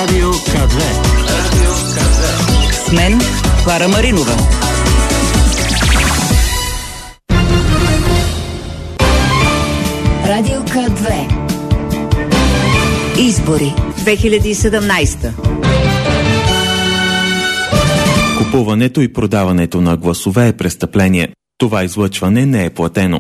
Радио К2. С мен Клара Маринова. Радио К2. Избори 2017. Купуването и продаването на гласове е престъпление. Това излъчване не е платено.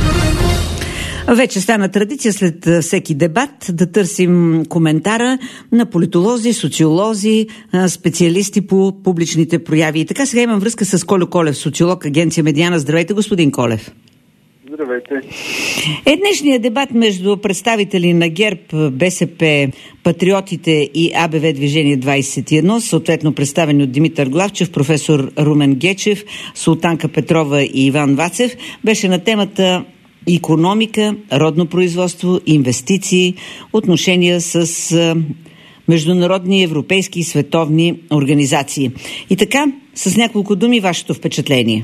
Вече стана традиция след всеки дебат да търсим коментара на политолози, социолози, специалисти по публичните прояви. И така сега имам връзка с Кольо Колев, социолог, агенция Медиана. Здравейте, господин Колев. Здравейте. Днешният дебат между представители на ГЕРБ, БСП, Патриотите и АБВ Движение 21, съответно представени от Димитър Главчев, професор Румен Гечев, Султанка Петрова и Иван Вацев, беше на темата икономика, родно производство, инвестиции, отношения с международни, европейски и световни организации. И така, с няколко думи, вашето впечатление.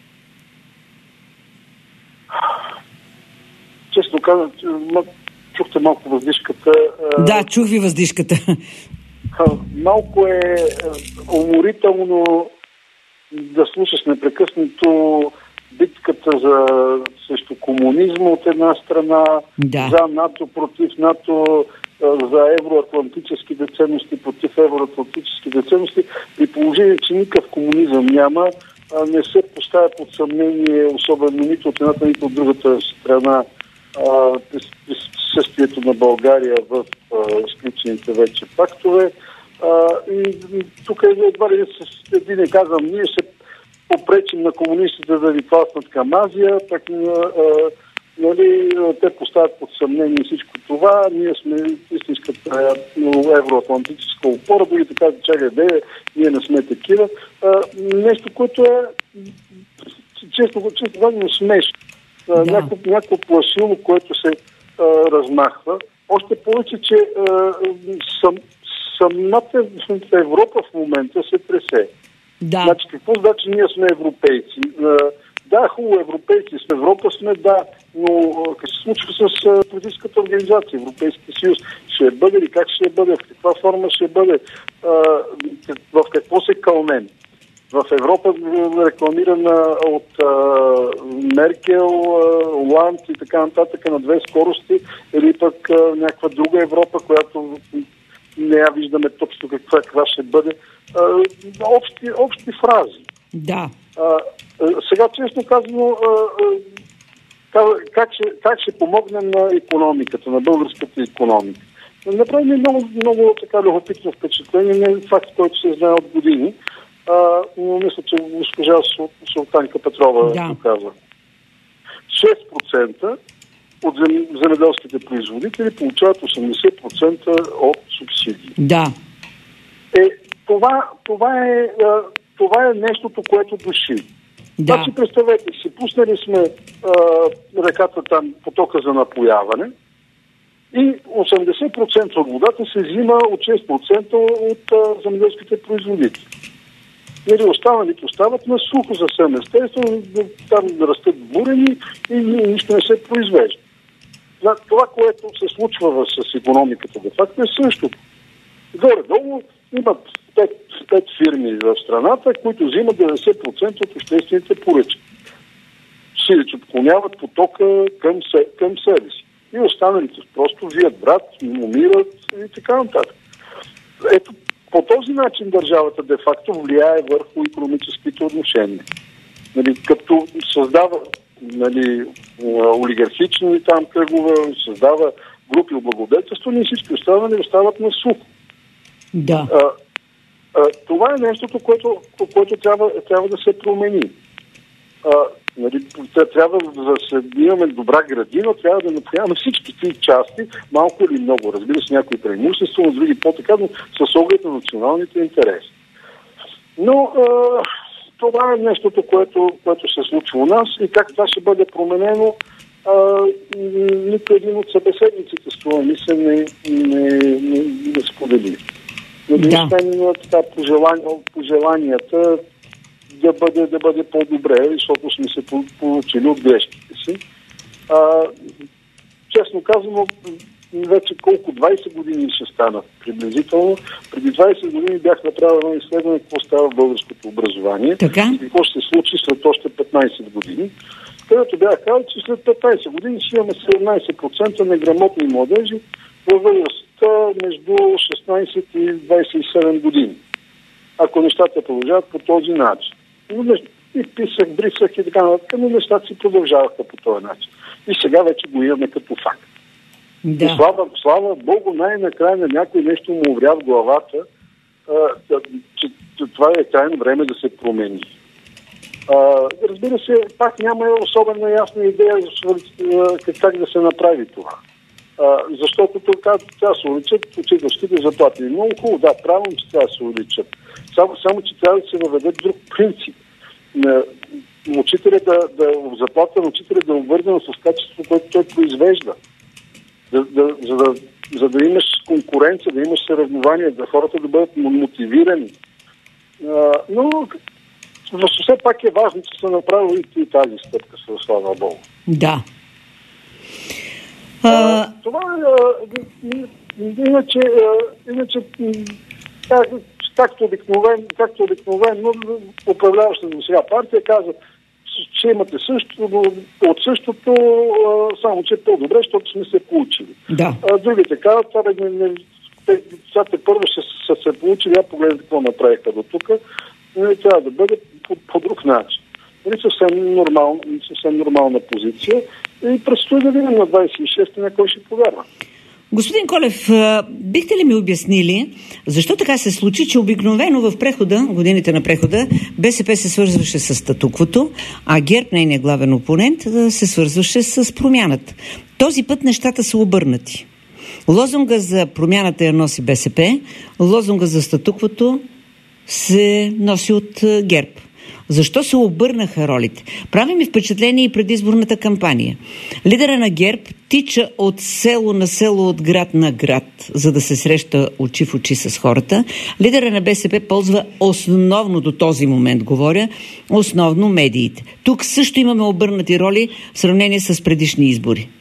Честно казвам, чухте малко въздишката. Да, чух ви въздишката. Малко е уморително да слушаш непрекъснато битката срещу комунизма от една страна, за НАТО, против НАТО, за евроатлантическите ценности, против евроатлантическите ценности, при положение, че никакъв комунизъм няма, не се поставя под съмнение, особено нито от едната, нито от другата страна, присъствието на България в изключените вече пактове. И тук едва ли с един казвам, ние ще попречим на комунистите да ни тласнат към Азия, так те поставят под съмнение всичко това. Ние сме истинската евроатлантическа опора, дори така да чакай, ние не сме такива. Нещо, което е често смешно. Някакво плашило, което се размахва. Още повече, че самата Европа в момента се тресе. Да. Значи, какво значи ние сме европейци? Да, хубаво, европейци сме, Европа сме, да, но какво се случва с политическата организация, Европейския съюз? Ще бъде ли, как ще бъде, в каква форма ще бъде, в какво се кълнем? В Европа рекламирана от Меркел, Оланд и така нататък на две скорости, или пък някаква друга Европа, която не я виждаме точно каква ще бъде. Общи фрази. Да. Сега, честно казано, как ще помогнем на икономиката, на българската икономика? Направи ми много така любопитно впечатление, не факт, който се знае от години, но мисля, че госпожа Султанка Петрова го казва. 6% от земеделските производители получават 80% от субсидии. Да. Това е нещото, което души. Да. Значи, представете си, пуснали сме реката там, потока за напояване и 80% от водата се взима от 6% от земеделските производители. Останалите остават на сухо съвсем естествено, там растат бурени и нищо не се произвежда. Това, което се случва с икономиката, де факто е същото. Горе-долу имат 5 фирми в страната, които взимат 90% от обществените поръчки. Сиреч отклоняват потока към себе си. И останалите просто вият брат, умират и така нататък. Ето, по този начин държавата де-факто влияе върху икономическите отношения. Като създава олигархични там кръгове, създава групи облагодетелство, ние всички останали остават на сухо. Да. Това е нещото, което трябва да се промени. Трябва да имаме добра градина, трябва да напояваме всички тези части, малко или много. Разбира се, някои преимущества, но други по-така, но с оглед на националните интереси. Но това е нещото, което се случва у нас и как това ще бъде променено, нито един от събеседниците с това мисля не сподели. Но пожеланията да бъде по-добре, защото сме се получили от грешките си. Честно казано, вече колко 20 години ще станат приблизително. Преди 20 години бях направил едно изследване какво става в българското образование и какво ще се случи след още 15 години. Където бях казал, че след 15 години ще имаме 17% неграмотни младежи във възрастта между 16 и 27 години. Ако нещата продължават по този начин. И писах, брисах и така нататък, но нещата си продължаваха по този начин. И сега вече го имаме като факт. Да. И слава Богу, най-накрая на някой нещо му вря в главата, че това е крайно време да се промени. Разбира се, пак няма особена ясна идея как да се направи това. Защото това се увеличат учителските заплати. Много хубаво, да, правилно, че трябва да се увеличат. Само, че трябва да се въведе друг принцип. Заплата на учителя да е обвързана с качеството, което той произвежда. За да имаш конкуренция, да имаш съревнование, да хората да бъдат мотивирани. Но все пак е важно, че са направили и тази стъпка, слава Богу. Да. Това иначе както обикновено управляващата до сега партия каза, че имате от същото, само че по-добре, защото сме се получили. Да. Другите казват, това първо са се получили, погледнете какво направиха до тук, трябва да бъде по друг начин. Съвсем нормална позиция и предстои да видим на 26-ти на кой ще повярва. Господин Колев, бихте ли ми обяснили защо така се случи, че обикновено в годините на прехода, БСП се свързваше с статуквото, а ГЕРБ, нейният главен опонент, се свързваше с промяната. Този път нещата са обърнати. Лозунга за промяната я носи БСП, лозунга за статуквото се носи от ГЕРБ. Защо се обърнаха ролите? Прави ми впечатление и предизборната кампания. Лидера на ГЕРБ тича от село на село, от град на град, за да се среща очи в очи с хората. Лидера на БСП ползва основно, до този момент говоря, основно медиите. Тук също имаме обърнати роли в сравнение с предишни избори.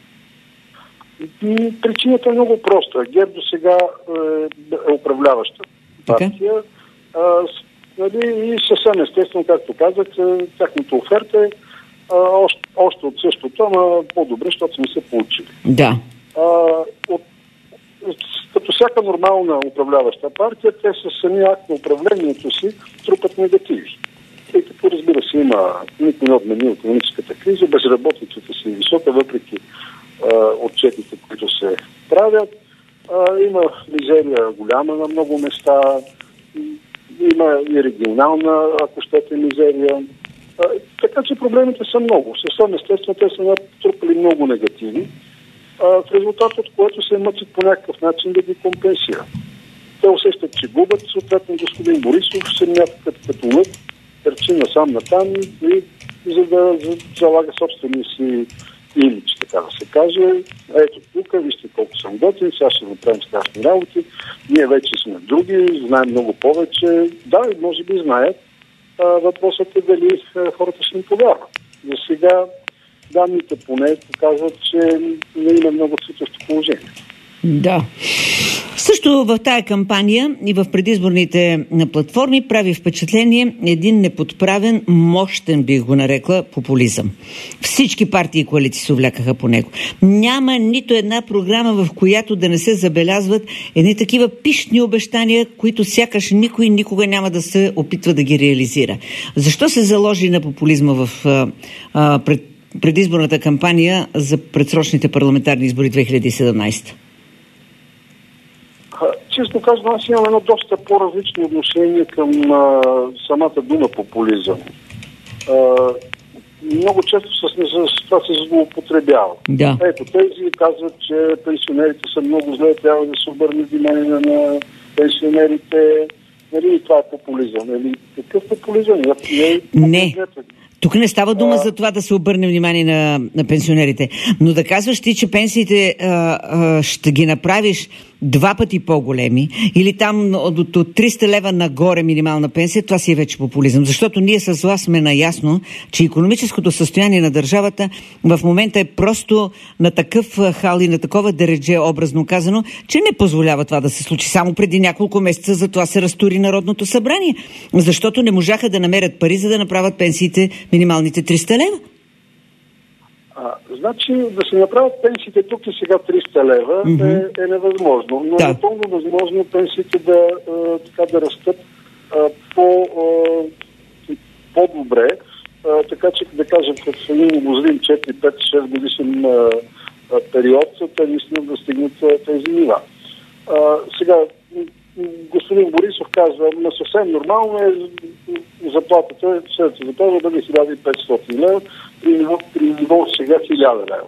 Причината е много проста. ГЕРБ до сега е управляваща партия. И съвсем естествено, както казах, тяхната оферта е още от същото, ама по-добре, защото сме се получили. Да. Като всяка нормална управляваща партия, те със самия акт на управлението си трупат негативи. Тъй като, разбира се, никой не отмени икономическата криза, безработицата си е висока, въпреки отчетите, които се правят. Има мизерия голяма на много места. Има и регионална, ако щете, мизерия. Така че проблемите са много. Съвсем естествено, те са натрупали много негативи, в резултат от което се мъчат по някакъв начин да ги компенсират. Те усещат, че губят, съответно господин Борисов се някакъв като лък, търчи насам-натам и за да залага собствения си имидж, така да се каже. Ето тук, вижте колко съм готин, сега ще направим страшни работи. Ние вече сме други, знаем много повече. Да, може би знаят. Въпросът е дали хората ще ни повярват. За сега данните поне показват, че не има много цветощо положение. Да. Също в тая кампания и в предизборните платформи прави впечатление един неподправен, мощен, бих го нарекла, популизъм. Всички партии и коалиции се увлякаха по него. Няма нито една програма, в която да не се забелязват едни такива пищни обещания, които сякаш никой никога няма да се опитва да ги реализира. Защо се заложи на популизма в предизборната кампания за предсрочните парламентарни избори 2017? Честно казвам, аз имам едно доста по-различно отношение към самата дума популизъм. Много често с това се злоупотребява. Да. Ето, тези казват, че пенсионерите са много зле, трябва да се обърне внимание на пенсионерите. Нали, това е популизъм. Нали, какъв популизъм? Не. Тук не става дума за това да се обърне внимание на пенсионерите, но да казваш ти, че пенсиите ще ги направиш 2 пъти по-големи, или там от 300 лева нагоре минимална пенсия, това си е вече популизъм. Защото ние с вас сме наясно, че икономическото състояние на държавата в момента е просто на такъв хал и на такова дередже, образно казано, че не позволява това да се случи. Само преди няколко месеца за това се разтури Народното събрание, защото не можаха да намерят пари, за да направят пенсиите минималните 300 лева. Значи да се направят пенсиите тук и сега 300 лева е невъзможно. Но е напълно възможно пенсиите да растат по-добре, така че да кажем в един обозрим 4, 5, 6 годишен период, те наистина да стигнат тези нива. Сега господин Борисов казва, съвсем нормално е заплатата, следващата заплата да бъде 1500 лева, при ниво сега 1000 лева.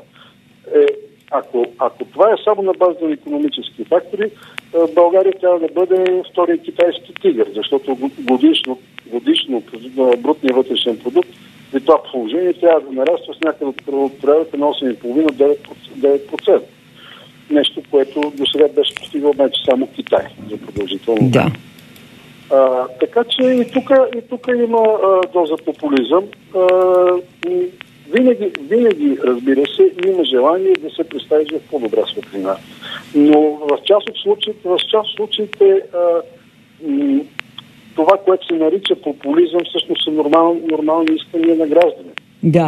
Ако това е само на база на икономически фактори, България трябва да бъде втория китайски тигър, защото годишно брутния вътрешен продукт при това положение трябва да нараства с някъде от порядъка на 8,5-9%. Нещо, което до сега беше постигал вече само Китай за продължително. Да. Така че и тук има доза популизъм. Винаги, разбира се, има желание да се представи в по-добра светлина. Но в част от случаите това, което се нарича популизъм, всъщност са нормални искания на граждани. Да.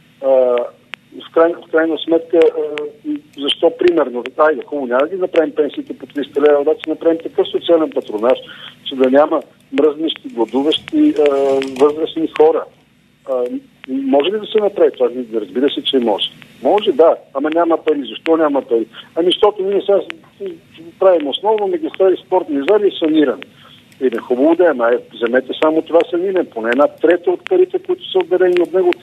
В крайна сметка, защо примерно, хубаво, няма да ги направим пенсиите по 300 лева, обаче направим такъв социален патронаж, че да няма мръзнещи, гладуващи възрастни хора. Може ли да се направи това? Разбира се, че може. Може, да, ама няма пари. Защо няма пари? Защото ние сега правим основно магистрали, спортни зали и саниране. И хубаво да е, вземете само това саниране. Поне 1/3 от парите, които са отделени от него,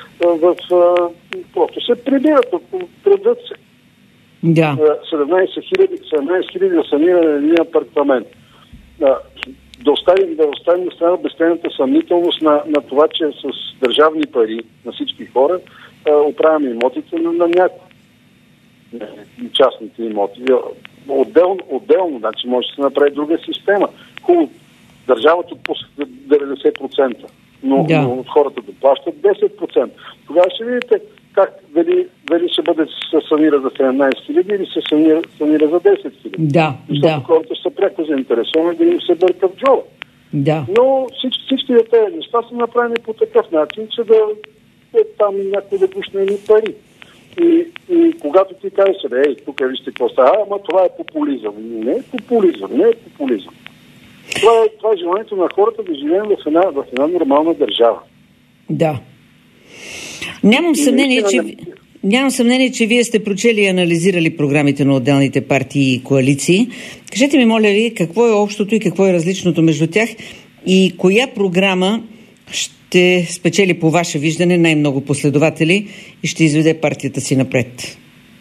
просто се прибират, предвид се. Да. 17 хиляди за саниране на един апартамент. Да оставим на страна безценната съмнителност на това, че с държавни пари на всички хора оправяме имотите на някои. Частните имоти. Отделно, значи може да се направи друга система. Хубаво, държавата отпуска 90%, но от хората да плащат 10%. Тогава ще видите дали ще бъде се санира за 17 хиляди или се санира за 10 хиляди. Да, защото хората са пряко заинтересовани да им се бърка в джоба. Да. Но всички тези неща са направени по такъв начин, че да там някой да пушне ни пари. И когато ти кажеш, тук вижте какво става, ама това е популизъм. Не е популизъм. Това е желанието на хората да живеем в една нормална държава. Да. Нямам съмнение, че вие сте прочели и анализирали програмите на отделните партии и коалиции. Кажете ми, моля ви, какво е общото и какво е различното между тях и коя програма ще спечели по ваше виждане най-много последователи и ще изведе партията си напред?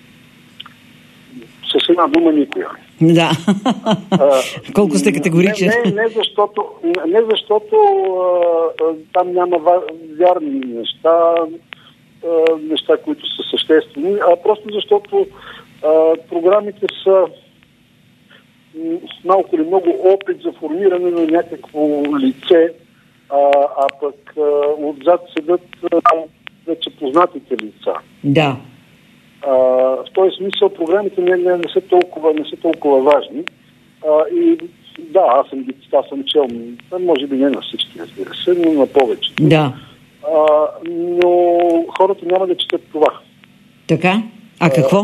С една дума никоя. Да. Колко сте категоричен? Не защото там няма вярни неща, които са съществени, а просто защото програмите са малко или много опит за формиране на някакво лице, а пък отзад седат вече познатите лица. Да. В този смисъл програмите не са толкова важни. И да, аз съм чел, може би не на всички, разбира се, но на повечето. Да. Но хората няма да четат това. Така? А какво?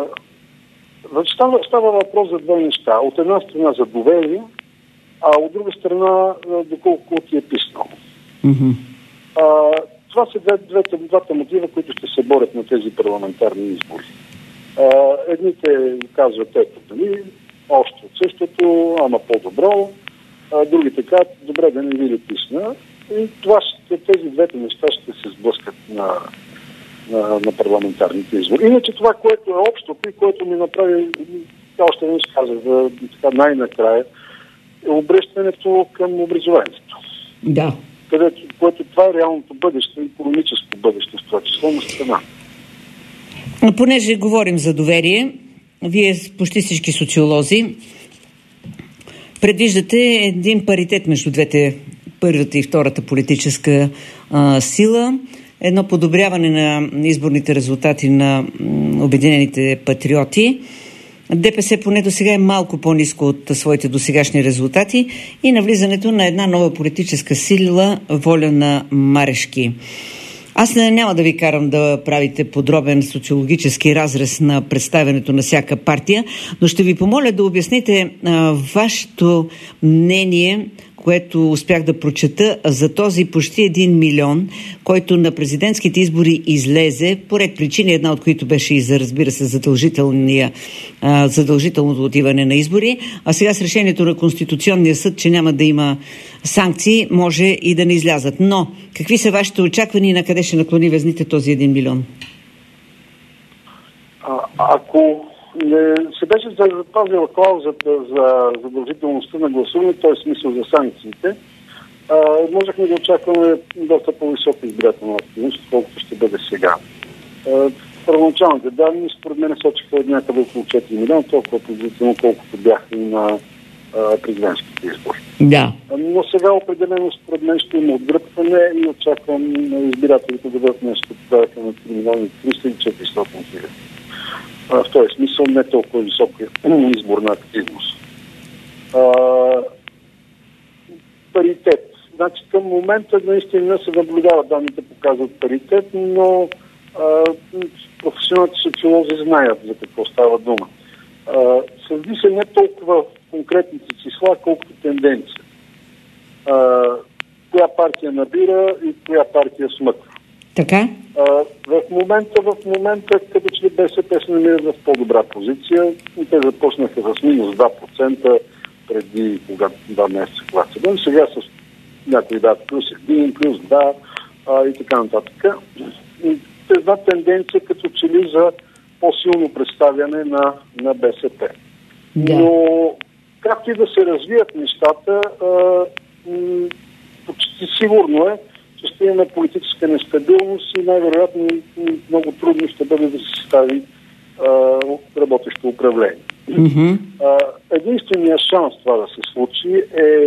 Става въпрос за две неща. От една страна за доверие, а от друга страна доколко ти е писнал. Mm-hmm. Това са двата мотива, които ще се борят на тези парламентарни избори. Едните казват, още от същото, ама по-добро. Другите казват, добре да не ви ли писна. И тези двете неща ще се сблъскат на парламентарните избори. Иначе това, което е общото и което ми направи, още не казах, най-накрая, е обръщането към образованието. Да. Което това е реалното бъдеще, икономическо бъдеще, в това число на страна. Понеже говорим за доверие, вие почти всички социолози предвиждате един паритет между двете, първата и втората политическа сила, едно подобряване на изборните резултати на Обединените патриоти. ДПС поне до сега е малко по-ниско от своите досегашни резултати и навлизането на една нова политическа сила, Воля на Марешки. Аз няма да ви карам да правите подробен социологически разрез на представянето на всяка партия, но ще ви помоля да обясните вашето мнение, което успях да прочета за този почти 1 милион, който на президентските избори излезе по ред причини, една от които беше и за, разбира се, задължителното отиване на избори, а сега с решението на Конституционния съд, че няма да има санкции, може и да не излязат. Но какви са вашите очаквания и на къде ще наклони везните този 1 милион? Ако не се беше запазила клаузата за задължителността на гласуване, т.е. смисъл за санкциите, можехме да очакваме доста по-висока избирателна активност, колкото ще бъде сега. Първоначалните данни, според мен, сочиха от някъде около 4 милиона, толкова позитивно, колкото бяха и на президентските избори. Да. Но сега определено, според мен, ще има отгръпване и очаквам избирателите да бъдат нещо порядъка на 3 милиона 300 и 400 хиляди. В този смисъл не толкова висока изборна активност. Паритет. Значи към момента наистина се наблюдава, данните показват паритет, но професионалните социолози знаят за какво става дума. Съди се не толкова конкретните числа, колкото тенденция. Коя партия набира и коя партия смъква. Така? В момента, като че ли БСП се намират в по-добра позиция, и те започнаха с минус 2% преди 2 месеца, когато се. Сега с някои плюс 1, плюс 2 и така нататък. Една тенденция като че ли за по-силно представяне на БСП. Да. Но както и да се развият нещата, почти сигурно е, че ще имаме политическа нестабилност и най-вероятно много трудно ще бъде да се състави работещо управление. Mm-hmm. Единственият шанс това да се случи е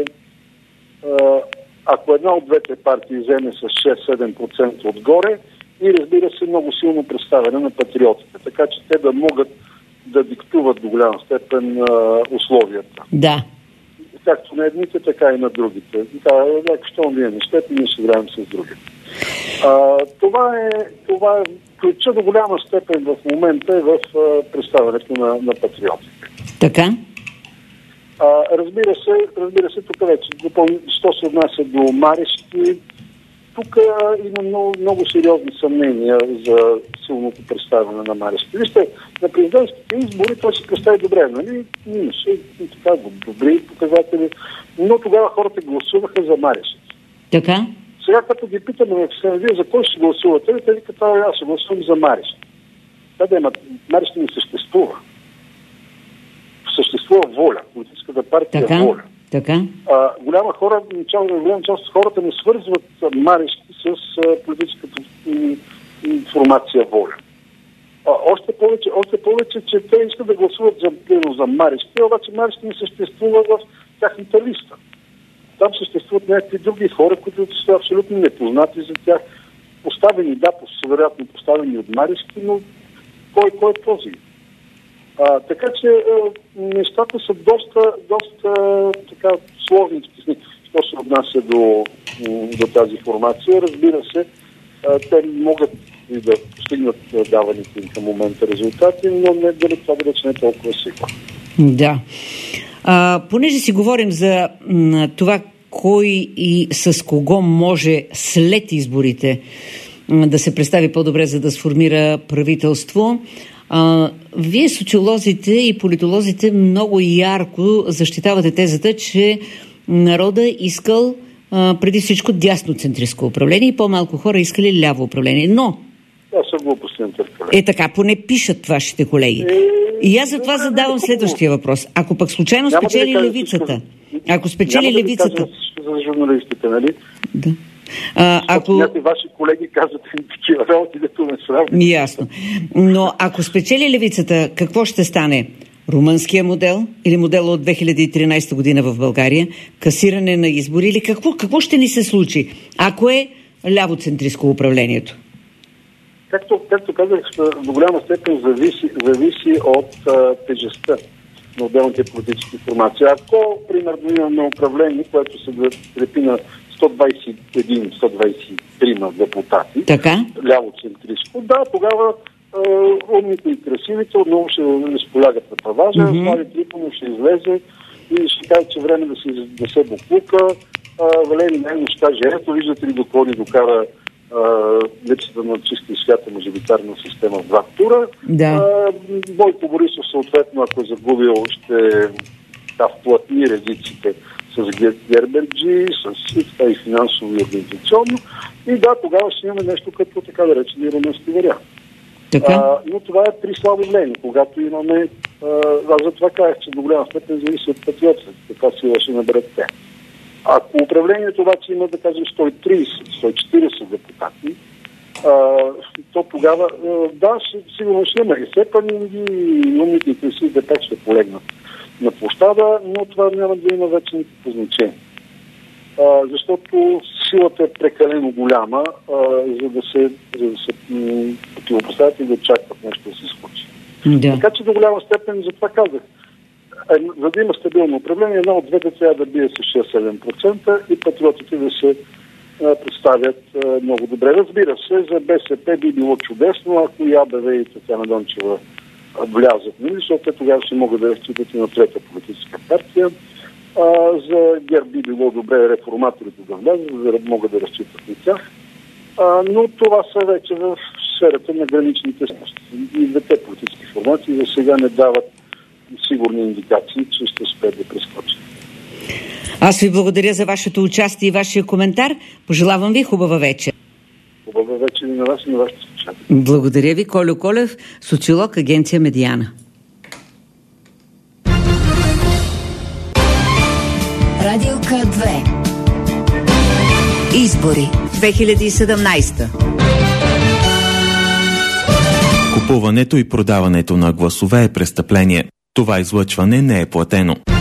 ако една от двете партии вземе с 6-7% отгоре и, разбира се, много силно представяне на патриотите, така че те да могат да диктуват до голяма степен условията. Да. Както на едните, така и на другите. Що вие не щете, ние ще играем с другите. Това е ключа до голяма степен в момента е в представянето на патриотите. Така? Разбира се, тук вече, що се отнася до Марешки, тук има много сериозни съмнения за силното представяне на Марешки. Вижте, на президентските избори той се представи добре, нали? Имаше така добри показатели, но тогава хората гласуваха за Марешки. Така? Сега, като ги питаме, вие за кой ще гласувате, те викат, аз ще гласувам за Марешки. Марешки не съществува. Съществува Воля, политическата партия така, Воля. Така. Голяма част от хората не свързват Марешки с политическата формация Воля. Още повече, че те искат да гласуват за Марешки, обаче Марешки не съществува в тяхната листа. Там съществуват някакви други хора, които са абсолютно непознати за тях. Поставени, вероятно поставени от Марешки, но кой е този? Така че нещата са доста така сложни, що се отнася до тази формация. Разбира се, те могат и да постигнат даваните им към момента резултати, но не дали това да рече не толкова сигурно. Да. Понеже си говорим за това кой и с кого може след изборите да се представи по-добре, за да сформира правителство, вие, социолозите и политолозите, много ярко защитавате тезата, че народа искал преди всичко дясноцентристко управление и по-малко хора искали ляво управление. Но това са глупости на търкаление. така, поне пишат вашите колеги. И аз за това задавам следващия въпрос. Ако пък случайно спечели левицата, ако спечели левицата... За журналистите, нали? Да. Ако някои ваши колеги казват такива работи, дето не сравни. Ясно. Но ако спечели левицата, какво ще стане? Румънския модел или модела от 2013 година в България? Касиране на избори или какво ще ни се случи, ако е лявоцентристко управлението? Както казах, до голяма степен зависи от тежестта на отделните политически формации. Ако, примерно, имаме управление, което се крепи на 121-123 депутати, лявоцентристко, тогава умните и красивите отново ще разполагат на паважа, Слави Трифонов ще излезе и ще каже, че време да се буклука. Валери Найденов ще каже, ето виждате ли до какво ни докара липсата на чиста и свята мажоритарна система в 2 тура. Бойко Борисов съответно, ако е загубил, ще вплътни редиците с Герберджи, с и финансово и организационно. И тогава ще имаме нещо като така да речем румънски вариант. Но това е при слабо влияние, когато имаме... Аз за това казах, че до голяма степен зависи от патриотите, каква сила ще наберат те. Ако управлението обаче има, да кажем, 130-140 депутати, то тогава, сигурно ще има изсепани и умните и красивите пак ще полегнат на площада, но това няма да има вече никакво значение. Защото силата е прекалено голяма, за да се противопоставят и да очакват нещо да се случи. Така че до голяма степен, затова казах, за да има стабилно управление, една от двете трябва да бие с 6-7% и патриотите да се представят много добре. Разбира се, за БСП би било чудесно, ако и АБВ и Татяна Дончева влязат, защото те тогава ще могат да разчитат и на трета политическа партия. За ГЕРБ би било добре реформаторите да влязат, за да могат да разчитат на тях. Но това са вече в сферата на граничните смъщи. И двете политически формации за сега не дават сигурни индикации, че ще успеят да прескочат. Аз ви благодаря за вашето участие и вашия коментар. Пожелавам ви хубава вечер. Хубава вечер и на вас и на вашите слушатели. Благодаря ви, Колю Колев, социолог, агенция Медиана. Радиока 2. Избори 2017. Купуването и продаването на гласове е престъпление. Това излъчване не е платено.